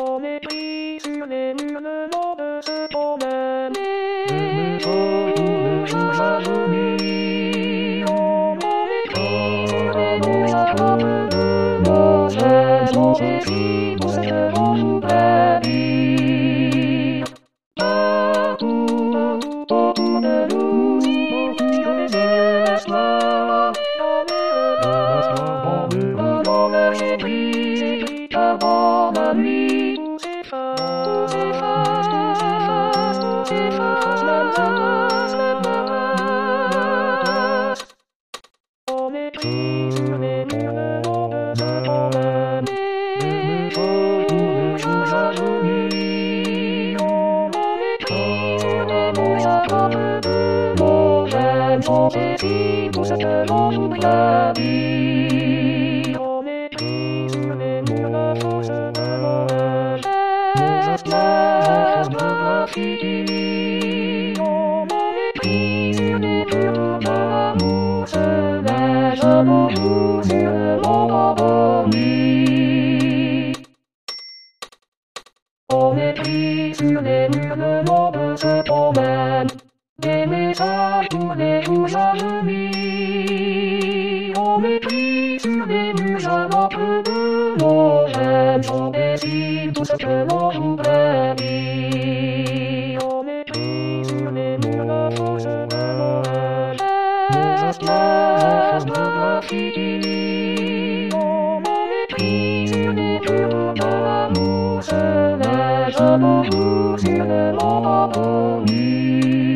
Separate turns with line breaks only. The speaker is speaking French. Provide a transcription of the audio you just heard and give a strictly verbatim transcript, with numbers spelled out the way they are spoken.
On est pris sur les hurlements de ce domaine. Les maisons sont jaloux. On est pris sur les hurlements de nos ailes. On est pris pour ce que l'on nous prédit. Partout, autour de nous, sur les yeux d'espoir. Dans le débris, avant la nuit, tout s'efface, tout s'efface, tout s'efface, tout s'efface, l'espace, l'espace. On est pris sur les hurlements de ce domaine. Les maisons sont jaloux. On est pris sur les hurlements de nos ailes. On est pris pour ce que l'on nous prédit. On est pris sur les murs de force de Noël. Les esclaves de graffiti. On est pris sur les murs de l'amour. Se lève devant nous sur le monde endormi. On est pris sur les hurlements de ce domaine. Des messages pour les jours jaloux. On est pris sur les murs alentours de nos ailes. On décide tout ce que l'on nous prédit. On est pris sur les murs de force de Noël. Les esclaves de graffiti. On est pris sur les murs de l'amour. Se lève devant nous sur le monde endormi.